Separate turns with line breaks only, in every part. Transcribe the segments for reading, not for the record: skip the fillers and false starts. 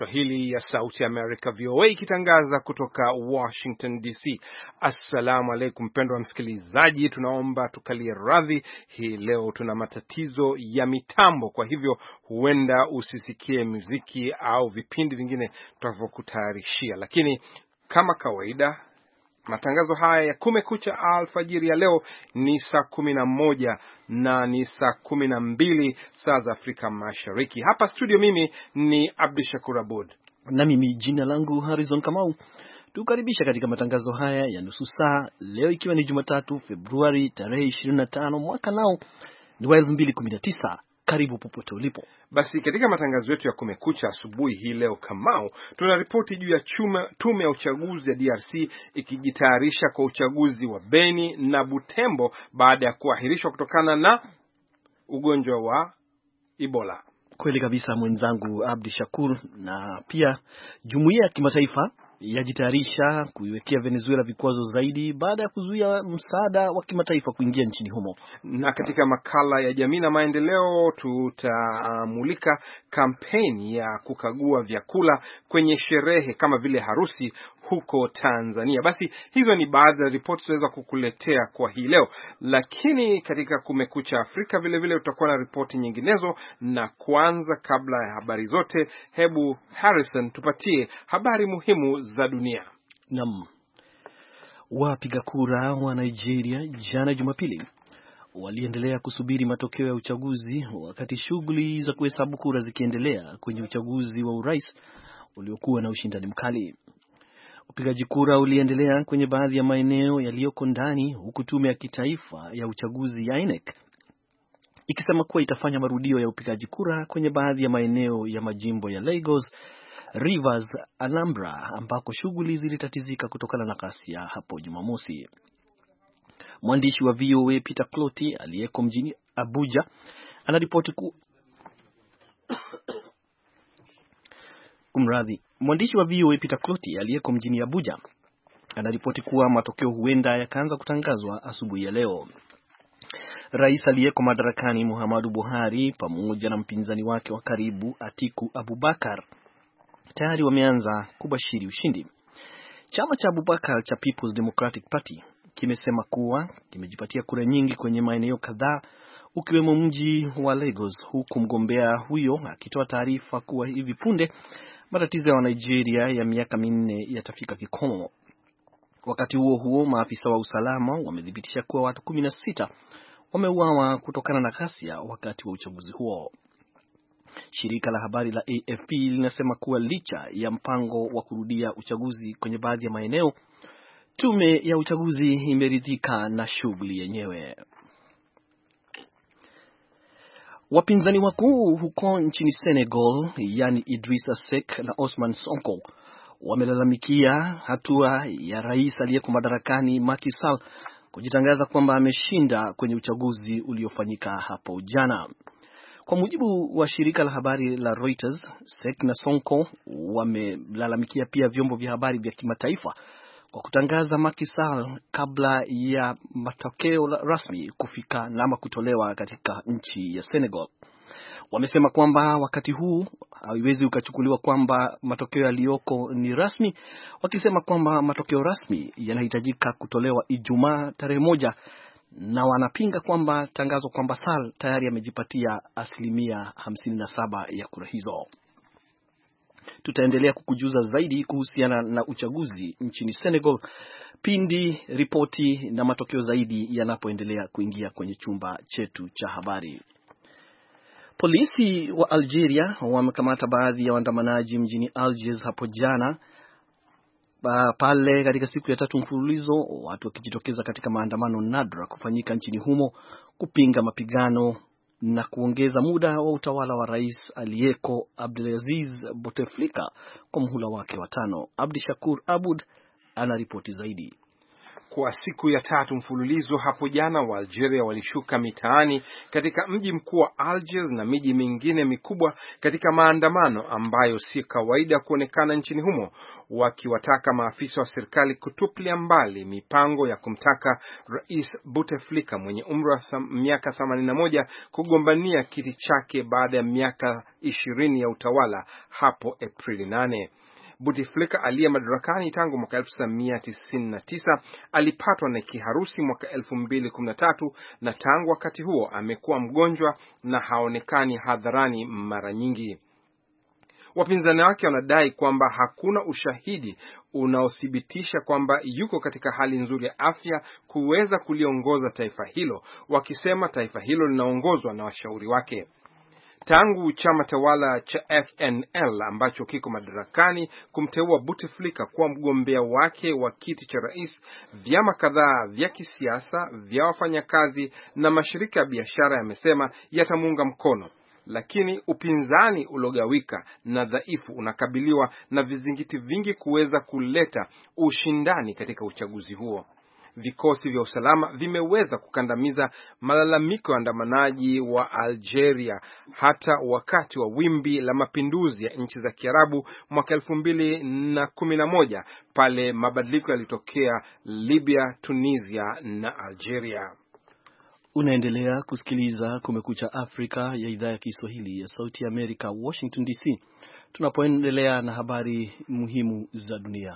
Hili ya Sauti America VOA ikitangaza kutoka Washington DC. Assalamu alaikum mpendwa msikilizaji, tunaomba tukalie radhi. Hii leo tuna matatizo ya mitambo, kwa hivyo huenda usisikie muziki au vipindi vingine tutakavyokutayarishia, lakini kama kawaida matangazo haya ya Kumekucha alfajiri ya leo ni saa 11 na ni saa 12 saa za Afrika Mashariki. Hapa studio mimi ni Abdushakur Abud.
Na mimi jina langu Harrison Kamau. Tukaribisha katika matangazo haya ya nusu saa leo ikiwa ni Jumatatu Februari tarehe 25 mwaka nao ni 2019. Karibu popote ulipo.
Basi katika matangazo yetu ya Kumekucha asubuhi hii leo Kamau, tuna ripoti juu ya tume ya uchaguzi ya DRC ikijitayarisha kwa uchaguzi wa Beni na Butembo baada ya kuahirishwa kutokana na ugonjwa wa Ebola.
Kweli kabisa mwenzangu Abdi Shakur, na pia jumuiya ya kimataifa yajitayarisha kuiwekea Venezuela vikwazo zaidi baada ya kuzuia msaada wa kimataifa kuingia nchini humo.
Na katika makala ya jamii na maendeleo tutamulika kampeni ya kukagua vyakula kwenye sherehe kama vile harusi huko Tanzania. Basi hizo ni baadhi ya ripoti tunaweza kukuletea kwa hii leo, lakini katika Kumekucha Afrika vile vile utakuwa na ripoti nyinginezo. Na kwanza, kabla ya habari zote, hebu Harrison tupatie habari muhimu za dunia.
Naam. Wapiga kura wa Nigeria jana Jumapili waliendelea kusubiri matokeo ya uchaguzi wakati shughuli za kuhesabu kura zikiendelea kwenye uchaguzi wa urais uliokuwa na ushindani mkali. Upigaji kura uliendelea kwenye baadhi ya maeneo yaliyoko ndani, huku tume ya kitaifa ya uchaguzi ya INEC ikisema kuwa itafanya marudio ya upigaji kura kwenye baadhi ya maeneo ya majimbo ya Lagos, Rivers, Anambra ambako shughuli zilitatizika kutokana na ghasia hapo Jumamosi. Mwandishi wa VOA Peter Cloti aliyeko mjini Abuja anaripoti Mwandishi wa VOA Peter Cloti aliyeko mjini Abuja anaripoti kuwa matokeo huenda yakaanza kutangazwa asubuhi ya leo. Rais aliyeko madarakani Muhammadu Buhari pamoja na mpinzani wake wa karibu Atiku Abubakar tayari wameanza kubashiri ushindi. Chama cha Abubakar cha People's Democratic Party kimesema kuwa kimejipatia kura nyingi kwenye maeneo kadhaa ukiwemo mji wa Lagos, huku mgombea huyo akitoa taarifa kuwa hivi punde matatizo ya Nigeria ya miaka minne yatafika kikomo. Wakati huo huo, maafisa wa usalama wamethibitisha kuwa watu 16 wameuawa kutokana na ghasia wakati wa uchaguzi huo. Shirika la habari la AFP linasema kuwa licha ya mpango wa kurudia uchaguzi kwenye baadhi ya maeneo, tume ya uchaguzi imeridhika na shughuli yenyewe. Wapinzani wakuu huko nchini Senegal, yani Idrissa Seck na Ousmane Sonko, wamelalamikia hatua ya rais aliyeko madarakani Macky Sall kujitangaza kwamba ameshinda kwenye uchaguzi uliofanyika hapo jana. Kwa mujibu wa shirika la habari la Reuters, Seck na Sonko wamelalamikia pia vyombo vya habari vya kimataifa kwa kutangaza Macky Sall kabla ya matokeo rasmi kufika na ama kutolewa katika nchi ya Senegal. Wamesema kwamba wakati huu haiwezi ukachukuliwa kwamba matokeo yaliyoko ni rasmi, wakisema kwamba matokeo rasmi yanahitajika kutolewa Ijumaa tarehe 1, na wanapinga kwamba tangazo kwamba Sall tayari amejipatia 57% ya kura hizo. Tutaendelea kukujuza zaidi kuhusiana na uchaguzi nchini Senegal pindi ripoti na matokeo zaidi yanapoendelea kuingia kwenye chumba chetu cha habari. Polisi wa Algeria wamekamata baadhi ya waandamanaji mjini Algiers hapo jana, pale katika siku ya 3 mfululizo watu wakijitokeza katika maandamano nadra kufanyika nchini humo kupinga mapigano na kuongeza muda wa utawala wa rais aliyeko Abdelaziz Bouteflika kwa muhula wake wa 5. Abdi Shakur Abud anaripoti zaidi.
Kwa siku ya tatu mfululizo hapo jana, wa Algeria walishuka mitaani katika mji mkuu wa Algiers na miji mingine mikubwa katika maandamano ambayo si kawaida kuonekana nchini humo, wakiwataka maafisa wa serikali kutupilia mbali mipango ya kumtaka Rais Bouteflika mwenye umri wa miaka 81 kugombania kiti chake baada ya miaka 20 ya utawala hapo Aprili 8. Bouteflika aliye madarakani tangu mwaka 1999 alipatwa na kiharusi mwaka 2013 na tangu wakati huo amekuwa mgonjwa na haonekani hadharani mara nyingi. Wapinzani wake wanadai kwamba hakuna ushahidi unaothibitisha kwamba yuko katika hali nzuri ya afya kuweza kuliongoza taifa hilo, wakisema taifa hilo linaongozwa na washauri wake. Tangu chama tawala cha FNL ambacho kiko madarakani kumteua Bouteflika kuwa mgombea wake wa kiti cha rais, vyama kadhaa vya kisiasa, vya wafanyakazi na mashirika ya biashara yamesema yatamuunga mkono, lakini upinzani uliogawika na dhaifu unakabiliwa na vizingiti vingi kuweza kuleta ushindani katika uchaguzi huo. Vikosi vya usalama vimeweza kukandamiza malalamiko ya waandamanaji wa Algeria hata wakati wa wimbi la mapinduzi ya nchi za Kiarabu mwaka 2011 pale mabadiliko yalitokea Libya, Tunisia na Algeria.
Unaendelea kusikiliza Kumekucha Afrika ya idhaa ya Kiswahili ya Sauti ya Amerika, Washington DC, tunapoendelea na habari muhimu za dunia.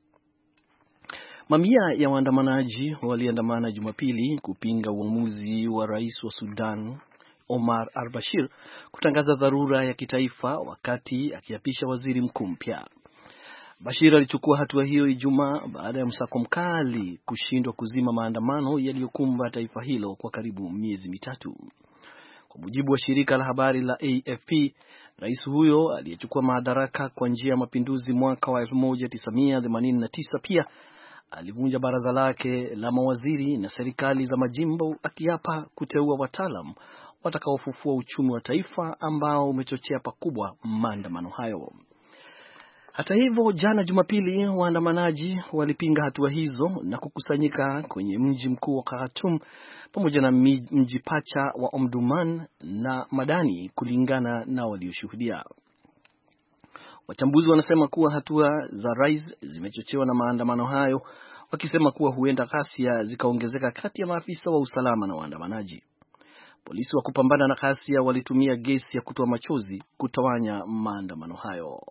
Mamia ya waandamanaji waliandamana Jumapili kupinga uamuzi wa rais wa Sudan Omar al-Bashir kutangaza dharura ya kitaifa wakati akiapisha waziri mkuu mpya. Bashir alichukua hatua hiyo Ijumaa baada ya msako mkali kushindwa kuzima maandamano yaliyokumba taifa hilo kwa karibu miezi mitatu. Kwa mujibu wa shirika la habari la AFP, rais huyo aliyechukua madaraka kwa njia ya mapinduzi mwaka wa 1989 pia alivunja baraza lake la mawaziri na serikali za majimbo, akiapa kuteua wataalam watakaofufua uchumi wa taifa ambao umechochea pakubwa maandamano hayo. Hata hivyo, jana Jumapili, waandamanaji walipinga hatua hizo na kukusanyika kwenye mji mkuu wa Khartoum pamoja na mji pacha wa Omdurman na Madani, kulingana na walioshuhudia. Wachambuzi wanasema kuwa hatua za rais zimechochewa na maandamano hayo, wakisema kuwa huenda ghasia zikaongezeka kati ya maafisa wa usalama na waandamanaji. Polisi wa kupambana na ghasia walitumia gesi ya kutoa machozi kutawanya maandamano hayo.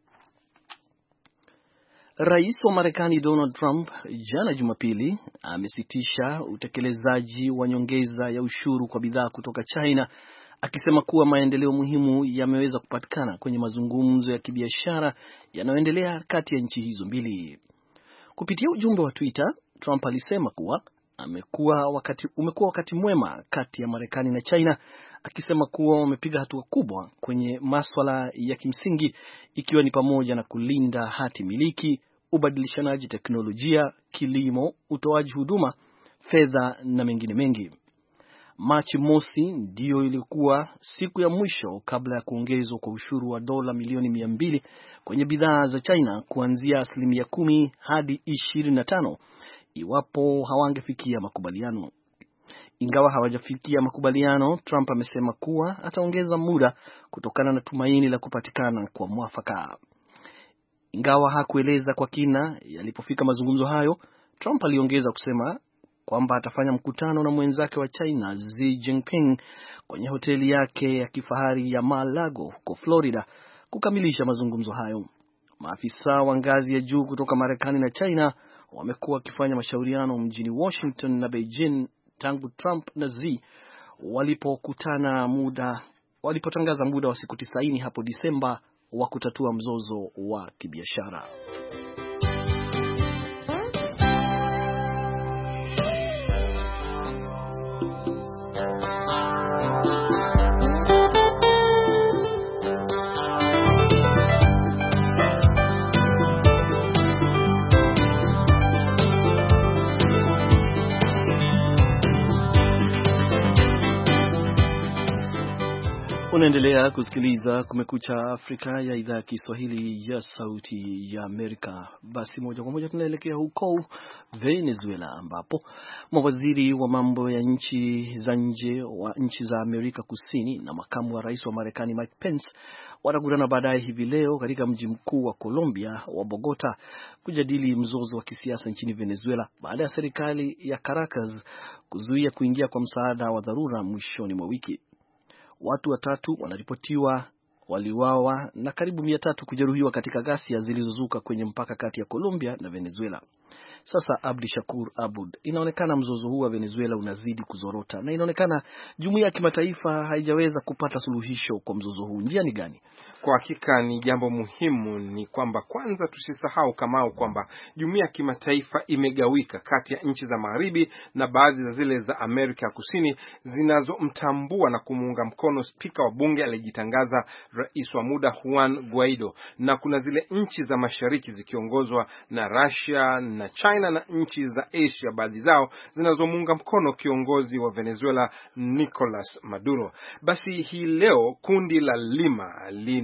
Rais wa Marekani Donald Trump jana Jumapili amesitisha utekelezaji wa nyongeza ya ushuru kwa bidhaa kutoka China, akisema kuwa maendeleo muhimu yameweza kupatikana kwenye mazungumzo ya kibiashara yanayoendelea kati ya nchi hizo mbili. Kupitia ujumbe wa Twitter, Trump alisema kuwa umekuwa wakati mwema kati ya Marekani na China, akisema kuwa wamepiga hatua kubwa kwenye masuala ya kimsingi, ikiwa ni pamoja na kulinda hati miliki, ubadilishanaji teknolojia, kilimo, utoaji huduma, fedha na mengine mengi. Machi mosi ndiyo ilikuwa siku ya mwisho kabla ya kuongezwa kwa ushuru wa dola milioni 200 kwenye bidhaa za China kuanzia 10% hadi 25% iwapo hawangefikia makubaliano. Ingawa hawajafikia makubaliano, Trump amesema kuwa ataongeza muda kutokana na tumaini la kupatikana kwa mwafaka. Ingawa hakueleza kwa kina yalipofika mazungumzo hayo, Trump aliongeza kusema kwamba atafanya mkutano na mwenzake wa China Xi Jinping kwenye hoteli yake ya kifahari ya Mar-a-Lago huko Florida kukamilisha mazungumzo hayo. Maafisa wa ngazi ya juu kutoka Marekani na China wamekuwa wakifanya mashauriano mjini Washington na Beijing tangu Trump na Xi walipotangaza muda wa siku 90 hapo Disemba wa kutatua mzozo wa kibiashara. Unaendelea kusikiliza Kumekucha Afrika ya idhaa ya Kiswahili ya Sauti ya Amerika. Basi moja kwa moja tunaelekea huko Venezuela, ambapo mawaziri wa mambo ya nchi za nje wa nchi za Amerika Kusini na makamu wa rais wa Marekani Mike Pence watakutana baadaye hivi leo katika mji mkuu wa Colombia wa Bogota kujadili mzozo wa kisiasa nchini Venezuela baada ya serikali ya Caracas kuzuia kuingia kwa msaada wa dharura mwishoni mwa wiki. Watu 3 wanaripotiwa waliuawa na karibu 300 kujeruhiwa katika ghasia zilizozuka kwenye mpaka kati ya Colombia na Venezuela. Sasa Abdi Shakur Abud, inaonekana mzozo huu wa Venezuela unazidi kuzorota na inaonekana jumuiya ya kimataifa haijaweza kupata suluhisho kwa mzozo huu. Njia ni gani?
Kwa hakika ni jambo muhimu, ni kwamba kwanza tusisahau kamao kwamba jumuiya ya kimataifa imegawika kati ya nchi za magharibi na baadhi za zile za Amerika Kusini zinazomtambua na kumuunga mkono spika wa bunge aliyejitangaza rais wa muda Juan Guaido, na kuna zile nchi za mashariki zikiongozwa na Russia na China na nchi za Asia baadhi zao zinazomuunga mkono kiongozi wa Venezuela Nicolas Maduro. Basi hii leo kundi la Lima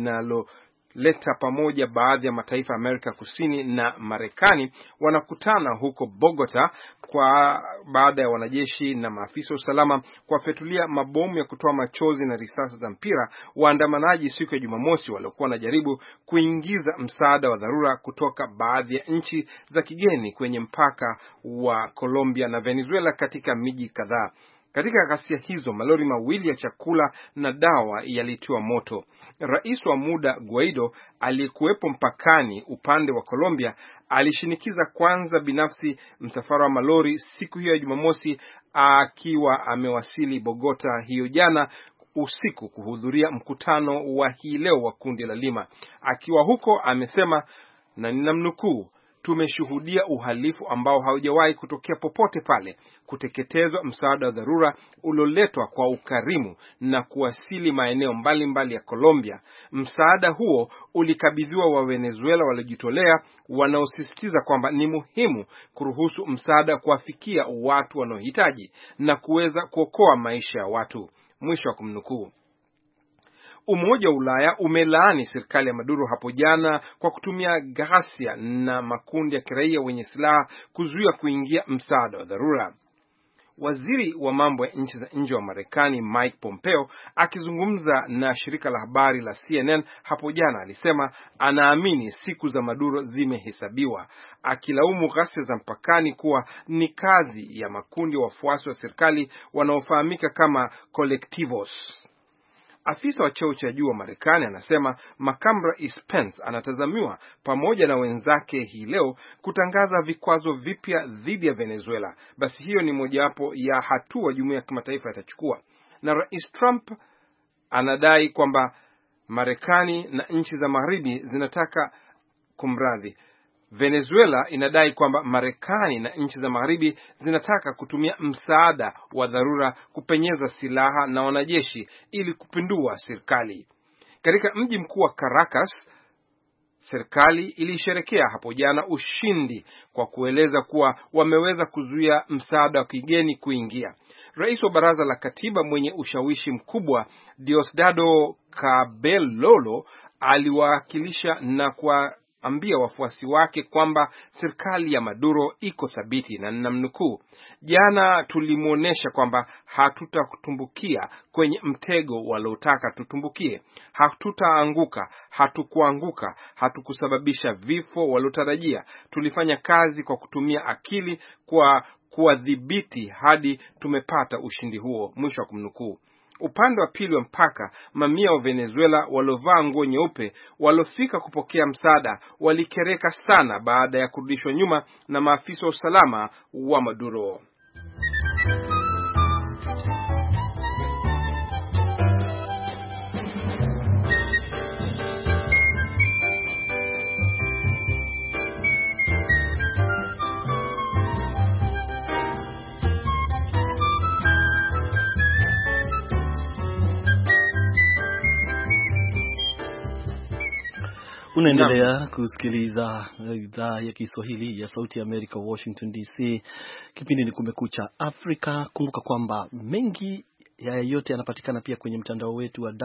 linaloleta pamoja baadhi ya mataifa ya Amerika Kusini na Marekani wanakutana huko Bogota kwa baada ya wanajeshi na maafisa wa usalama kuwafyatulia mabomu ya kutoa machozi na risasi za mpira waandamanaji siku ya Jumamosi waliokuwa wanajaribu kuingiza msaada wa dharura kutoka baadhi ya nchi za kigeni kwenye mpaka wa Colombia na Venezuela katika miji kadhaa. Katika ghasia hizo malori mawili ya chakula na dawa yalitiwa moto. Rais wa muda Guaido aliyekuwepo mpakani upande wa Colombia alishinikiza kwanza binafsi msafara wa malori siku hiyo ya Jumamosi, akiwa amewasili Bogota hiyo jana usiku kuhudhuria mkutano wa hii leo wa kundi la Lima. Akiwa huko amesema, na ninamnukuu, "Tumeshuhudia uhalifu ambao haujawahi kutokea popote pale, kuteketezwa msaada wa dharura ulioletwa kwa ukarimu na kuwasili maeneo mbalimbali ya Colombia. Msaada huo ulikabidhiwa wa Venezuela waliojitolea wanaosisitiza kwamba ni muhimu kuruhusu msaada kuwafikia watu wanaohitaji na kuweza kuokoa maisha ya watu." Mwisho wa kumnukuu. Umoja wa Ulaya umelaani serikali ya Maduro hapo jana kwa kutumia ghasia na makundi ya kiraia wenye silaha kuzuia kuingia msaada wa dharura. Waziri wa mambo ya nchi za nje wa Marekani Mike Pompeo akizungumza na shirika la habari la CNN hapo jana alisema anaamini siku za Maduro zimehesabiwa, akilaumu ghasia za mpakani kuwa ni kazi ya makundi ya wafuasi wa serikali wanaofahamika kama colectivos. Afisa wa cheo cha juu wa Marekani anasema makamu rais Pence anatazamiwa pamoja na wenzake hii leo kutangaza vikwazo vipya dhidi ya Venezuela. Basi hiyo ni mojawapo ya hatua jumuiya ya kimataifa itachukua. Na Rais Trump anadai kwamba Marekani na nchi za magharibi zinataka kumradhi. Venezuela inadai kwamba Marekani na nchi za magharibi zinataka kutumia msaada wa dharura kupenyeza silaha na wanajeshi ili kupindua serikali. Katika mji mkuu wa Caracas, serikali ilisherekea hapo jana ushindi kwa kueleza kuwa wameweza kuzuia msaada wa kigeni kuingia. Rais wa Baraza la Katiba mwenye ushawishi mkubwa Diosdado Cabello aliwakilisha na ambia wafuasi wake kwamba serikali ya Maduro iko thabiti, na ninamnukuu, "Jana tulimuonesha kwamba hatutakutumbukia kwenye mtego waliotaka tutumbukie. Hatutaanguka, hatukuanguka, hatukusababisha vifo waliotarajia. Tulifanya kazi kwa kutumia akili kwa kuwadhibiti hadi tumepata ushindi huo." Mwisho wa kumnukuu. Upande wa pili wa mpaka, mamia wa Venezuela waliovaa nguo nyeupe waliofika kupokea msaada walikereka sana baada ya kurudishwa nyuma na maafisa wa usalama wa Maduro.
Unaendelea kusikiliza idhaa ya Kiswahili ya Sauti ya Amerika, Washington DC. Kipindi ni Kumekucha Afrika. Kumbuka kwamba mengi Haya yote yanapatikana pia kwenye mtandao wetu wa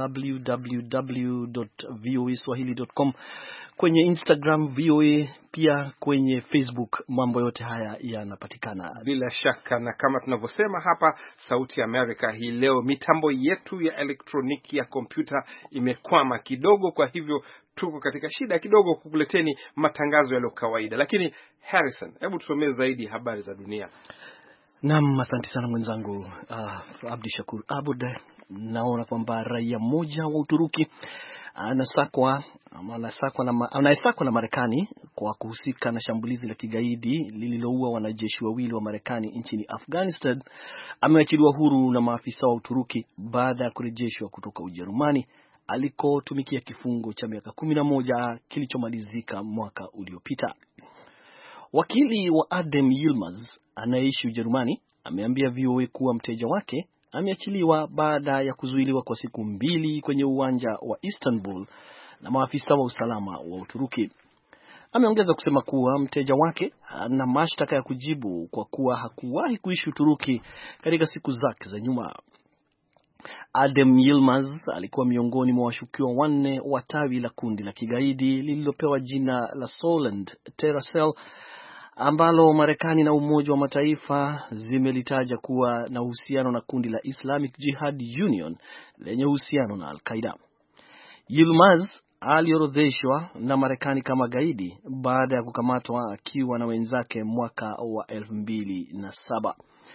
www.voaswahili.com, kwenye Instagram VOA, pia kwenye Facebook. Mambo yote haya yanapatikana
bila shaka, na kama tunavyosema hapa Sauti ya Amerika hii leo, mitambo yetu ya elektroniki ya kompyuta imekwama kidogo, kwa hivyo tuko katika shida kidogo kukuleteni matangazo yaliyo kawaida. Lakini Harrison, hebu tusomee zaidi habari za dunia.
Naam, asante sana mwenzangu Abdi Shakur Abud. Naona kwamba raia mmoja wa Uturuki anasakwa na Marekani kwa kuhusika na shambulizi la kigaidi lililoua wanajeshi wawili wa Marekani nchini Afghanistan ameachiliwa huru na maafisa wa Uturuki baada ya kurejeshwa kutoka Ujerumani alikotumikia kifungo cha miaka 11 kilichomalizika mwaka uliopita. Wakili wa Adem Yilmaz anayeishi Ujerumani ameambia VOA kuwa mteja wake ameachiliwa baada ya kuzuiliwa kwa siku 2 kwenye uwanja wa Istanbul na maafisa wa usalama wa Uturuki. Ameongeza kusema kuwa mteja wake ana mashtaka ya kujibu kwa kuwa hakuwahi kuishi Uturuki katika siku zake za nyuma. Adem Yilmaz alikuwa miongoni mwa washukiwa 4 wa tawi la kundi la kigaidi lililopewa jina la Solent Terror Cell ambalo Marekani na Umoja wa Mataifa zimelitaja kuwa na uhusiano na kundi la Islamic Jihad Union lenye uhusiano na Al-Qaeda. Yilmaz aliorodheshwa na Marekani kama gaidi baada ya kukamatwa akiwa na wenzake mwaka wa 2007.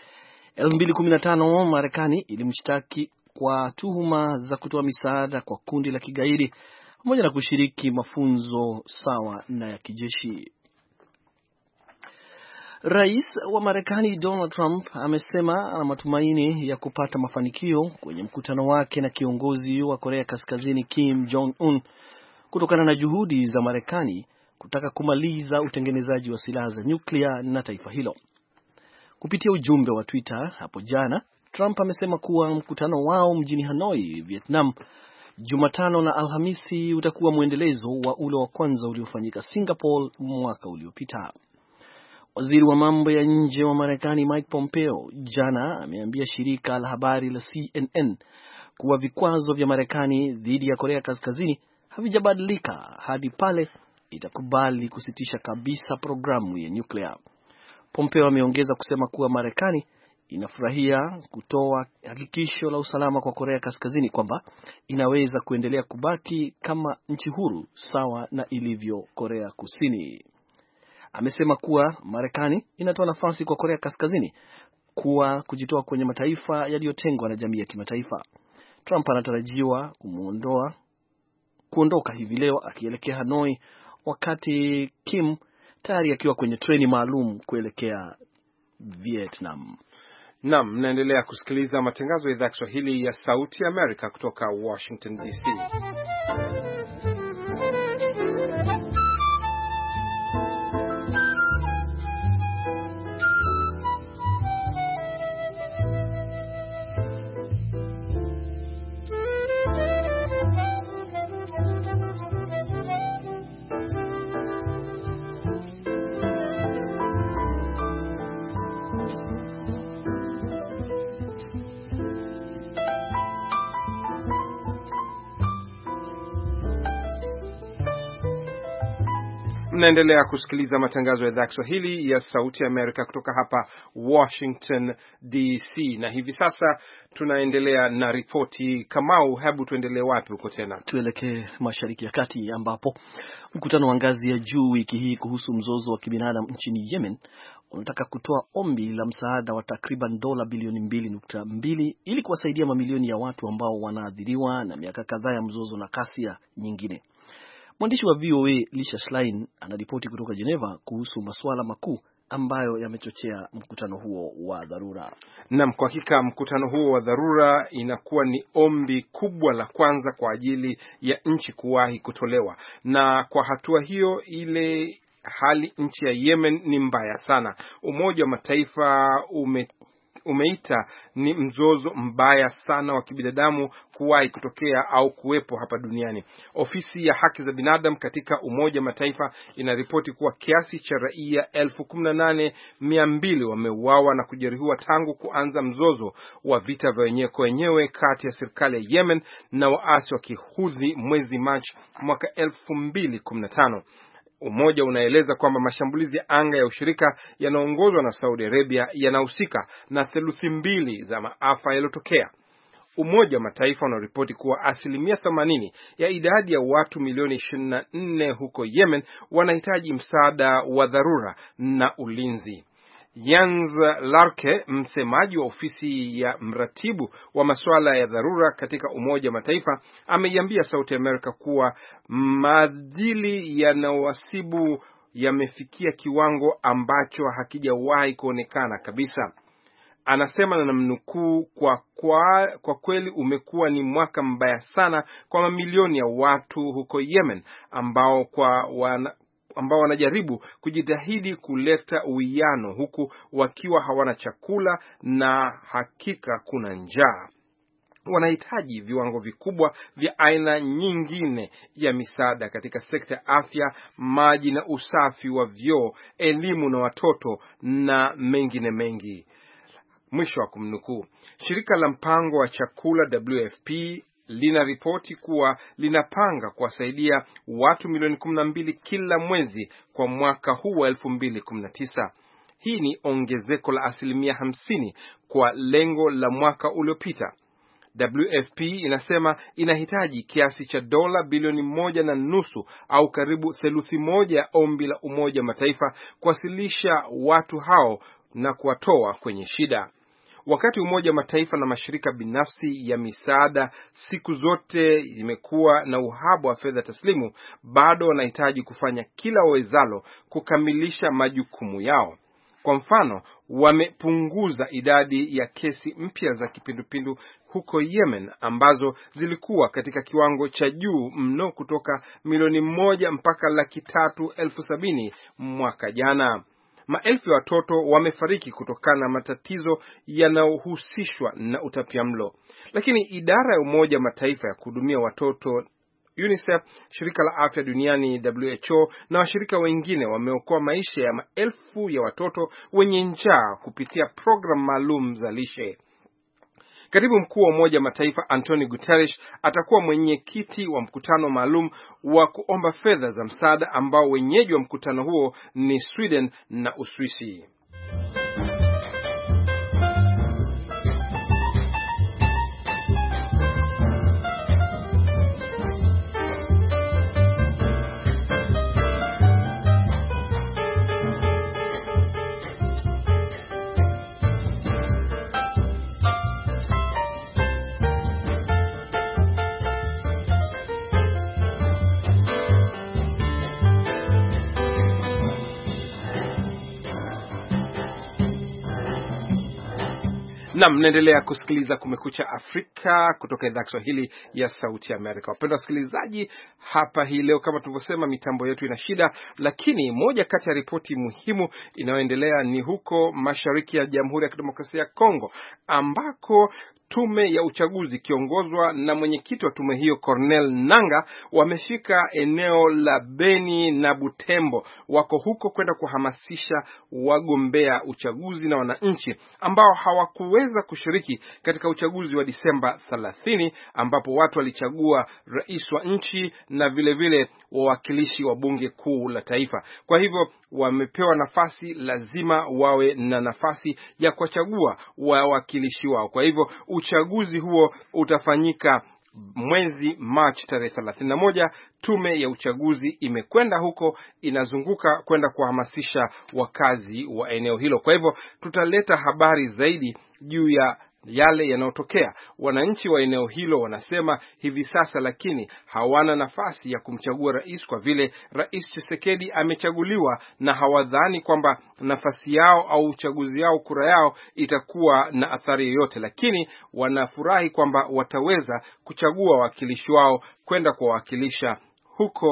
2015 Marekani ilimshtaki kwa tuhuma za kutoa misaada kwa kundi la kigaidi pamoja na kushiriki mafunzo sawa na ya kijeshi. Rais wa Marekani Donald Trump amesema ana matumaini ya kupata mafanikio kwenye mkutano wake na kiongozi wa Korea Kaskazini Kim Jong-un kutokana na juhudi za Marekani kutaka kumaliza utengenezaji wa silaha za nyuklia na taifa hilo. Kupitia ujumbe wa Twitter hapo jana, Trump amesema kuwa mkutano wao mjini Hanoi, Vietnam, Jumatano na Alhamisi utakuwa mwendelezo wa ule wa kwanza uliofanyika Singapore mwaka uliopita. Waziri wa mambo ya nje wa Marekani Mike Pompeo jana ameambia shirika la habari la CNN kuwa vikwazo vya Marekani dhidi ya Korea Kaskazini havijabadilika hadi pale itakubali kusitisha kabisa programu ya nyuklia. Pompeo ameongeza kusema kuwa Marekani inafurahia kutoa hakikisho la usalama kwa Korea Kaskazini kwamba inaweza kuendelea kubaki kama nchi huru sawa na ilivyo Korea Kusini. Amesema kuwa Marekani inatoa nafasi kwa Korea Kaskazini kujitoa kwenye mataifa yaliyotengwa na jamii ya kimataifa. Trump anatarajiwa kuondoka hivi leo akielekea Hanoi, wakati Kim tayari akiwa kwenye treni maalum kuelekea Vietnam.
Naam, mnaendelea kusikiliza matangazo ya idhaa ya Kiswahili ya Sauti ya Amerika kutoka Washington DC. Mnaendelea kusikiliza matangazo ya idhaa ya Kiswahili ya Sauti ya Amerika kutoka hapa Washington DC, na hivi sasa tunaendelea na ripoti. Kamau, hebu tuendelee wapi huko tena?
Tuelekee Mashariki ya Kati ambapo mkutano wa ngazi ya juu wiki hii kuhusu mzozo wa kibinadamu nchini Yemen unataka kutoa ombi la msaada wa takriban dola bilioni 2.2 ili kuwasaidia mamilioni ya watu ambao wanaathiriwa na miaka kadhaa ya mzozo na ghasia nyingine. Mwandishi wa VOA Lisha Schlein anaripoti kutoka Geneva kuhusu masuala makuu ambayo yamechochea mkutano huo wa dharura.
Naam, kwa hakika mkutano huo wa dharura inakuwa ni ombi kubwa la kwanza kwa ajili ya nchi kuwahi kutolewa. Na kwa hatua hiyo, ile hali nchi ya Yemen ni mbaya sana. Umoja wa Mataifa umeita ni mzozo mbaya sana wa kibinadamu kuwahi kutokea au kuwepo hapa duniani. Ofisi ya haki za binadamu katika Umoja Mataifa inaripoti kuwa kiasi cha raia 18,200 wameuawa na kujeruhiwa tangu kuanza mzozo wa vita vya wenyewe kwa wenyewe kati ya serikali ya Yemen na waasi wa Kihudhi mwezi Machi mwaka 2015. Umoja unaeleza kwamba mashambulizi ya anga ya ushirika yanaongozwa na Saudi Arabia yanahusika na theluthi mbili za maafa yaliyotokea. Umoja wa Mataifa unaripoti kuwa 80% ya idadi ya watu milioni 24 huko Yemen wanahitaji msaada wa dharura na ulinzi. Jens Larke, msemaji wa ofisi ya mratibu wa masuala ya dharura katika Umoja wa Mataifa, ameiambia Sauti Amerika kuwa maadili yanawasibu yamefikia kiwango ambacho hakijawahi kuonekana kabisa. Anasema na namnukuu, kwa kweli umekuwa ni mwaka mbaya sana kwa mamilioni ya watu huko Yemen ambao wanajaribu kujitahidi kuleta uwiano huku wakiwa hawana chakula na hakika kuna njaa. Wanahitaji viwango vikubwa vya aina nyingine ya misaada katika sekta ya afya, maji na usafi wa vyoo, elimu na watoto na mengine mengi. Mwisho wa kumnukuu. Shirika la mpango wa chakula WFP linaripoti kuwa linapanga kuwasaidia watu milioni 12 kila mwezi kwa mwaka huu wa 2019. Hii ni ongezeko la 50% kwa lengo la mwaka uliopita. WFP inasema inahitaji kiasi cha dola bilioni 1.5 au karibu theluthi moja ya ombi la Umoja Mataifa kuwasilisha watu hao na kuwatoa kwenye shida. Wakati Umoja Mataifa na mashirika binafsi ya misaada siku zote imekuwa na uhaba wa fedha taslimu, bado wanahitaji kufanya kila wawezalo kukamilisha majukumu yao. Kwa mfano, wamepunguza idadi ya kesi mpya za kipindupindu huko Yemen ambazo zilikuwa katika kiwango cha juu mno kutoka milioni 1 mpaka 370,000 mwaka jana. Maelfu ya watoto wamefariki kutokana na matatizo yanayohusishwa na utapiamlo. Lakini idara ya Umoja wa Mataifa ya kuhudumia watoto UNICEF, shirika la afya duniani WHO na washirika wengine wameokoa maisha ya maelfu ya watoto wenye njaa kupitia programu maalum za lishe. Katibu mkuu wa Umoja wa Mataifa Antonio Guterres atakuwa mwenyekiti wa mkutano maalum wa kuomba fedha za msaada ambao wenyeji wa mkutano huo ni Sweden na Uswisi. Na mnaendelea kusikiliza Kumekucha Afrika kutoka idhaa ya Kiswahili ya Sauti ya Amerika. Wapendwa wasikilizaji, hapa hii leo kama tulivyosema mitambo yetu ina shida, lakini moja kati ya ripoti muhimu inayoendelea ni huko mashariki ya Jamhuri ya Kidemokrasia ya Kongo ambako tume ya uchaguzi kiongozwa na mwenyekiti wa tume hiyo Cornel Nanga wamefika eneo la Beni na Butembo. Wako huko kwenda kuhamasisha wagombea uchaguzi na wananchi ambao hawakuweza kushiriki katika uchaguzi wa Disemba 30 ambapo watu walichagua rais wa nchi na vile vile wawakilishi wa bunge kuu la taifa. Kwa hivyo wamepewa nafasi, lazima wawe na nafasi ya kuchagua wawakilishi wao. Kwa hivyo uchaguzi huo utafanyika mwezi Machi tarehe 31. Tume ya uchaguzi imekwenda huko, inazunguka kwenda kuhamasisha wakazi wa eneo hilo. Kwa hivyo tutaleta habari zaidi juu ya yale yanayotokea. Wananchi wa eneo hilo wanasema hivi sasa lakini hawana nafasi ya kumchagua rais kwa vile Rais Tshisekedi amechaguliwa, na hawadhani kwamba nafasi yao au uchaguzi yao, kura yao itakuwa na athari yoyote, lakini wanafurahi kwamba wataweza kuchagua wawakilishi wao kwenda kuwawakilisha huko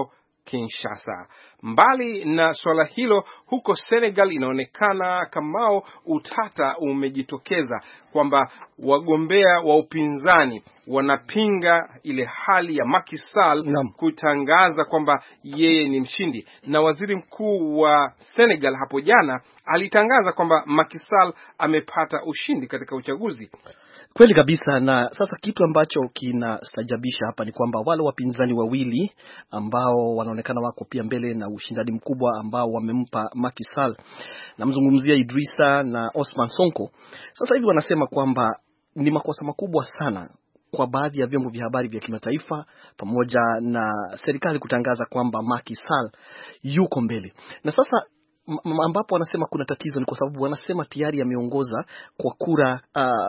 Kinshasa. Mbali na swala hilo, huko Senegal inaonekana kama utata umejitokeza kwamba wagombea wa upinzani wanapinga ile hali ya Macky Sall kutangaza kwamba yeye ni mshindi, na waziri mkuu wa Senegal hapo jana alitangaza kwamba Macky Sall amepata ushindi katika uchaguzi.
Kweli kabisa. Na sasa kitu ambacho kinastajabisha hapa ni kwamba wale wapinzani wawili ambao wanaonekana wako pia mbele na ushindani mkubwa ambao wamempa Macky Sall, namzungumzia Idrissa na Ousmane Sonko, sasa hivi wanasema kwamba ni makosa makubwa sana kwa baadhi ya vyombo vya habari vya kimataifa pamoja na serikali kutangaza kwamba Macky Sall yuko mbele. Na sasa ambapo wanasema kuna tatizo ni kwa sababu wanasema tayari ameongoza kwa kura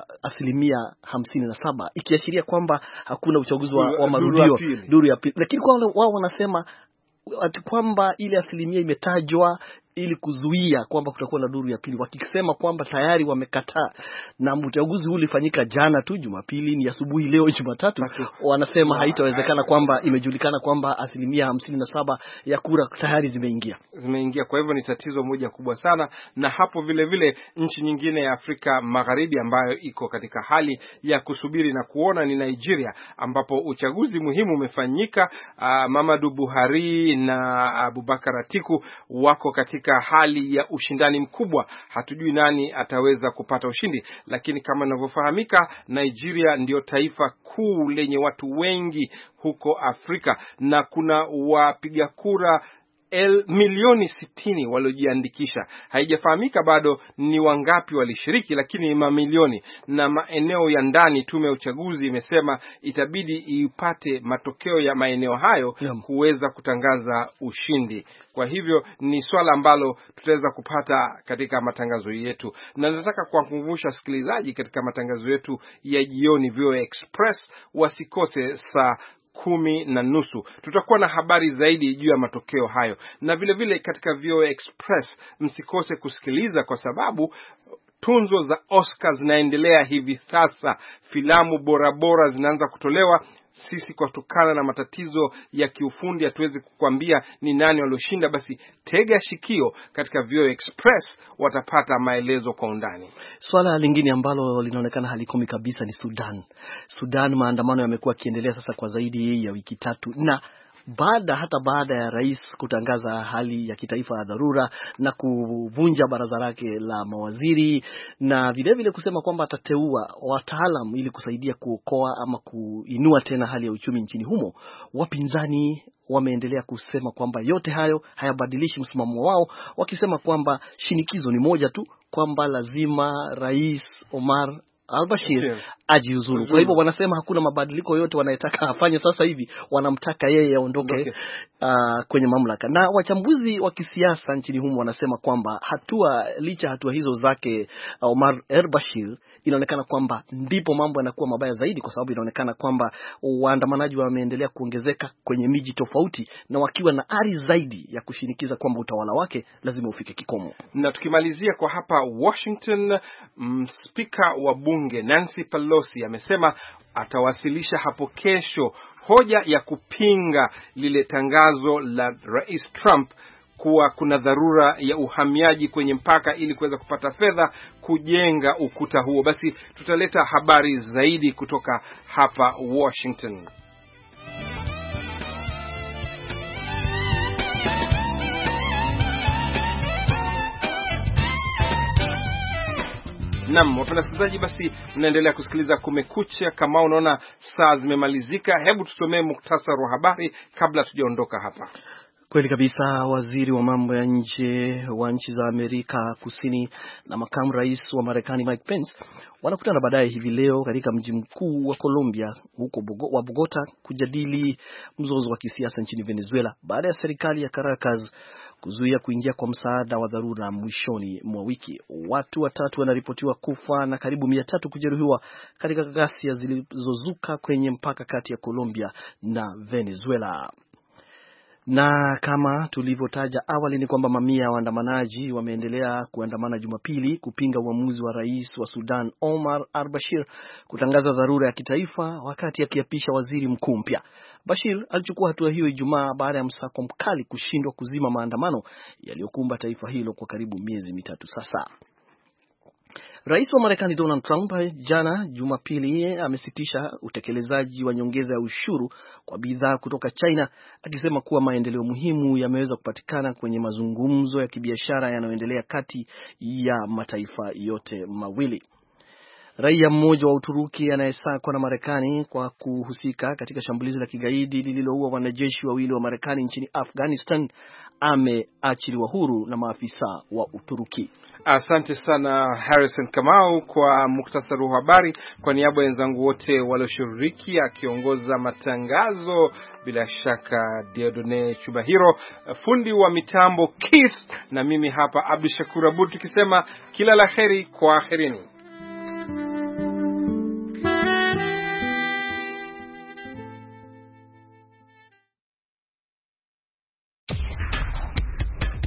57%, ikiashiria kwamba hakuna uchaguzi wa marudio duru ya pili. Lakini kwa wao wanasema ati kwamba ile asilimia imetajwa ili kuzuia kwamba kutakuwa na duru ya pili, wakisema kwamba tayari wamekataa na uchaguzi huu ulifanyika jana tu Jumapili, ni asubuhi leo Jumatatu. Wanasema haitawezekana kwamba imejulikana kwamba asilimia 57 ya kura tayari zimeingia.
Kwa hivyo ni tatizo moja kubwa sana. Na hapo vile vile nchi nyingine ya Afrika Magharibi ambayo iko katika hali ya kusubiri na kuona ni Nigeria, ambapo uchaguzi muhimu umefanyika. Mamadu Buhari na Abubakar Atiku wako katika hali ya ushindani mkubwa. Hatujui nani ataweza kupata ushindi, lakini kama inavyofahamika, Nigeria ndio taifa kuu lenye watu wengi huko Afrika, na kuna wapiga kura milioni 60 waliojiandikisha. Haijafahamika bado ni wangapi walishiriki, lakini ni mamilioni. Na maeneo ya ndani, tume ya uchaguzi imesema itabidi ipate matokeo ya maeneo hayo kuweza kutangaza ushindi. Kwa hivyo ni swala ambalo tutaweza kupata katika matangazo yetu. Na nataka kuwakumbusha wasikilizaji katika matangazo yetu ya jioni VOA Express wasikose saa 10:30 tutakuwa na habari zaidi juu ya matokeo hayo. Na vile vile katika VOA Express msikose kusikiliza, kwa sababu tunzo za Oscar zinaendelea hivi sasa. Filamu bora zinaanza kutolewa. Sisi kutokana na matatizo ya kiufundi hatuwezi kukwambia ni nani walioshinda. Basi tega shikio katika VOA Express, watapata maelezo kwa undani.
Swala lingine ambalo linaonekana halikomi kabisa ni Sudan. Maandamano yamekuwa yakiendelea sasa kwa zaidi ya wiki 3, na baada ya rais kutangaza hali ya kitaifa ya dharura na kuvunja baraza lake la mawaziri, na vile vile kusema kwamba atateua wataalamu ili kusaidia kuokoa ama kuinua tena hali ya uchumi nchini humo, wapinzani wameendelea kusema kwamba yote hayo hayabadilishi msimamo wao, wakisema kwamba shinikizo ni moja tu, kwamba lazima Rais Omar al-Bashir ajiuzuru. Kwa hivyo wanasema hakuna mabadiliko yote wanayotaka afanye sasa hivi, wanamtaka yeye aondoke kwenye mamlaka. Na wachambuzi wa kisiasa nchini humo wanasema kwamba licha hatua hizo zake Omar al-Bashir, inaonekana kwamba ndipo mambo yanakuwa mabaya zaidi, kwa sababu inaonekana kwamba waandamanaji wameendelea kuongezeka kwenye miji tofauti, na wakiwa na ari zaidi ya kushinikiza kwamba utawala wake lazima ufike kikomo.
Na tukimalizia kwa hapa Washington, spika wa bunge Nancy Pelosi amesema atawasilisha hapo kesho hoja ya kupinga lile tangazo la Rais Trump kuwa kuna dharura ya uhamiaji kwenye mpaka ili kuweza kupata fedha kujenga ukuta huo. Basi tutaleta habari zaidi kutoka hapa Washington. Naam, wapenda wasikilizaji, basi mnaendelea kusikiliza Kumekucha. Kama unaona saa zimemalizika, hebu tusomee muktasari wa habari kabla tujaondoka hapa.
Kweli kabisa. Waziri wa mambo ya nje wa nchi za Amerika Kusini na makamu rais wa Marekani Mike Pence wanakutana baadaye hivi leo katika mji mkuu wa Colombia huko Bogota kujadili mzozo wa kisiasa nchini Venezuela baada ya serikali ya Caracas kuzuia kuingia kwa msaada wa dharura mwishoni mwa wiki. Watu 3 wanaripotiwa kufa na karibu 300 kujeruhiwa katika ghasia zilizozuka kwenye mpaka kati ya Colombia na Venezuela. Na kama tulivyotaja awali ni kwamba mamia ya waandamanaji wameendelea kuandamana Jumapili kupinga uamuzi wa rais wa Sudan Omar al-Bashir kutangaza dharura ya kitaifa wakati akiapisha waziri mkuu mpya. Bashir alichukua hatua hiyo Ijumaa baada ya msako mkali kushindwa kuzima maandamano yaliyokumba taifa hilo kwa karibu miezi mitatu sasa. Rais wa Marekani Donald Trump jana Jumapili amesitisha utekelezaji wa nyongeza ya ushuru kwa bidhaa kutoka China, akisema kuwa maendeleo muhimu yameweza kupatikana kwenye mazungumzo ya kibiashara yanayoendelea kati ya mataifa yote mawili. Raia mmoja wa Uturuki anayesakwa na Marekani kwa kuhusika katika shambulizi la kigaidi lililoua wanajeshi wawili wa Marekani nchini Afghanistan ameachiliwa huru na maafisa wa Uturuki.
Asante sana Harrison Kamau kwa muktasari wa habari. Kwa niaba ya wenzangu wote walioshiriki akiongoza matangazo, bila shaka Diodone Chubahiro, fundi wa mitambo Keith, na mimi hapa Abdul Shakur Abud, tukisema kila laheri, kwa aherini.